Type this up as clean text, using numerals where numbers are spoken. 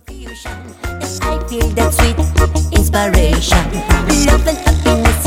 I feel that sweet inspiration. Love and happiness